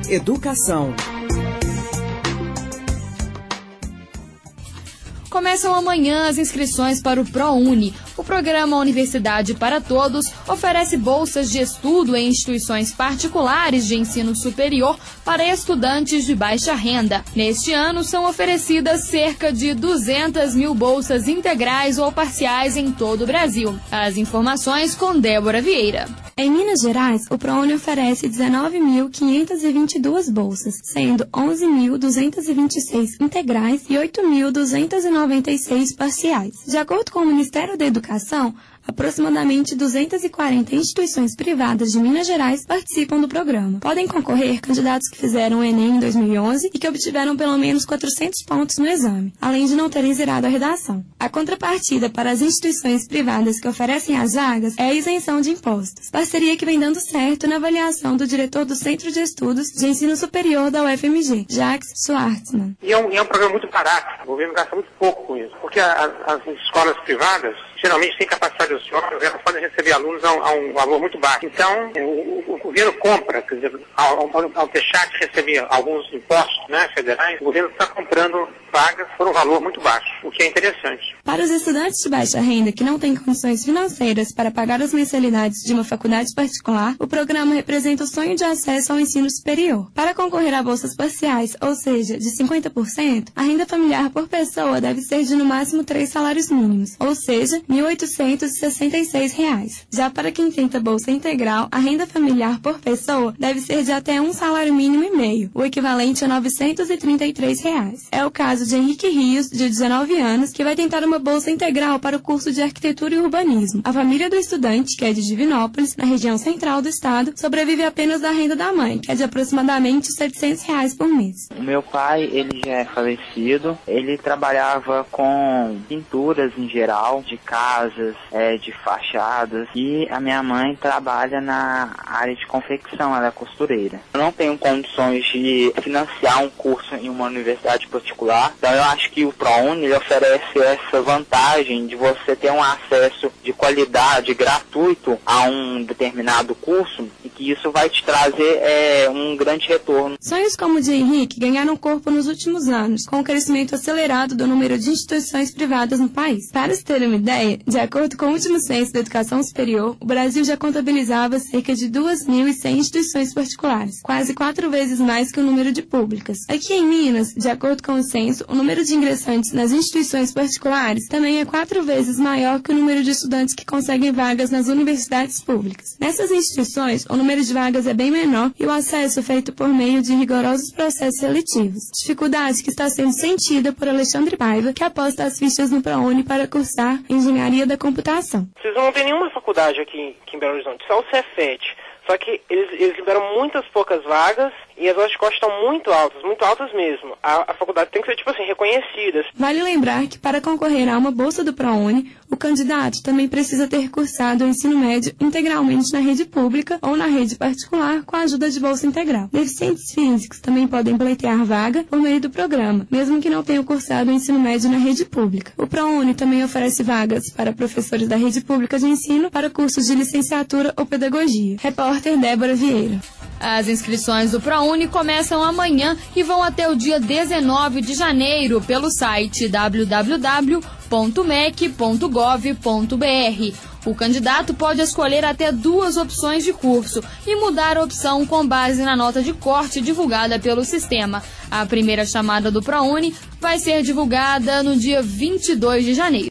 Educação. Começam amanhã as inscrições para o ProUni. O programa Universidade para Todos oferece bolsas de estudo em instituições particulares de ensino superior para estudantes de baixa renda. Neste ano, são oferecidas cerca de 200 mil bolsas integrais ou parciais em todo o Brasil. As informações com Débora Vieira. Em Minas Gerais, o ProUni oferece 19.522 bolsas, sendo 11.226 integrais e 8.296 parciais. De acordo com o Ministério da Educação, aproximadamente 240 instituições privadas de Minas Gerais participam do programa. Podem concorrer candidatos que fizeram o Enem em 2011 e que obtiveram pelo menos 400 pontos no exame, além de não terem zerado a redação. A contrapartida para as instituições privadas que oferecem as vagas é a isenção de impostos, parceria que vem dando certo na avaliação do diretor do Centro de Estudos de Ensino Superior da UFMG, Jacques Schwartzman. E é um programa muito barato, o governo gasta muito pouco com isso, porque as escolas privadas geralmente têm capacidade ociosa, elas podem receber alunos a um valor muito baixo. Então, o governo compra, quer dizer, ao deixar de receber alguns impostos, né, federais, o governo está comprando vagas por um valor muito baixo, o que é interessante. Para os estudantes de baixa renda que não têm condições financeiras para pagar as mensalidades de uma faculdade particular, o programa representa o sonho de acesso ao ensino superior. Para concorrer a bolsas parciais, ou seja, de 50%, a renda familiar por pessoa deve ser de no máximo 3 salários mínimos, ou seja, R$ 1.866. Já para quem tenta bolsa integral, a renda familiar por pessoa deve ser de até um salário mínimo e meio, o equivalente a R$ 933. É o caso de Henrique Rios, de 19 anos, que vai tentar uma bolsa integral para o curso de Arquitetura e Urbanismo. A família do estudante, que é de Divinópolis, na região central do estado, sobrevive apenas da renda da mãe, que é de aproximadamente R$ 700 por mês. O meu pai, ele já é falecido, ele trabalhava com pinturas em geral, de casas, de fachadas, e a minha mãe trabalha na área de confecção, ela é costureira. Eu não tenho condições de financiar um curso em uma universidade particular, então eu acho que o ProUni ele oferece essa vantagem de você ter um acesso de qualidade gratuito a um determinado curso e que isso vai te trazer um grande retorno. Sonhos como o de Henrique ganharam corpo nos últimos anos, com o crescimento acelerado do número de instituições privadas no país. Para se ter uma ideia, de acordo com o último censo da educação superior, o Brasil já contabilizava cerca de 2.100 instituições particulares, quase 4 vezes mais que o número de públicas. Aqui em Minas, de acordo com o censo, o número de ingressantes nas instituições particulares também é 4 vezes maior que o número de estudantes que conseguem vagas nas universidades públicas. Nessas instituições, o número de vagas é bem menor e o acesso é feito por meio de rigorosos processos seletivos. Dificuldade que está sendo sentida por Alexandre Paiva, que aposta as fichas no ProUni para cursar Engenharia da Computação. Vocês não tem nenhuma faculdade aqui em Belo Horizonte, só o Cefet. Só que eles liberam muitas poucas vagas e as horas de corte estão muito altas mesmo. A faculdade tem que ser, reconhecida. Vale lembrar que para concorrer a uma bolsa do ProUni, o candidato também precisa ter cursado o ensino médio integralmente na rede pública ou na rede particular com a ajuda de bolsa integral. Deficientes físicos também podem pleitear vaga por meio do programa, mesmo que não tenham cursado o ensino médio na rede pública. O ProUni também oferece vagas para professores da rede pública de ensino para cursos de licenciatura ou pedagogia. Repórter Débora Vieira. As inscrições do ProUni começam amanhã e vão até o dia 19 de janeiro pelo site www.mec.gov.br. O candidato pode escolher até 2 opções de curso e mudar a opção com base na nota de corte divulgada pelo sistema. A primeira chamada do ProUni vai ser divulgada no dia 22 de janeiro.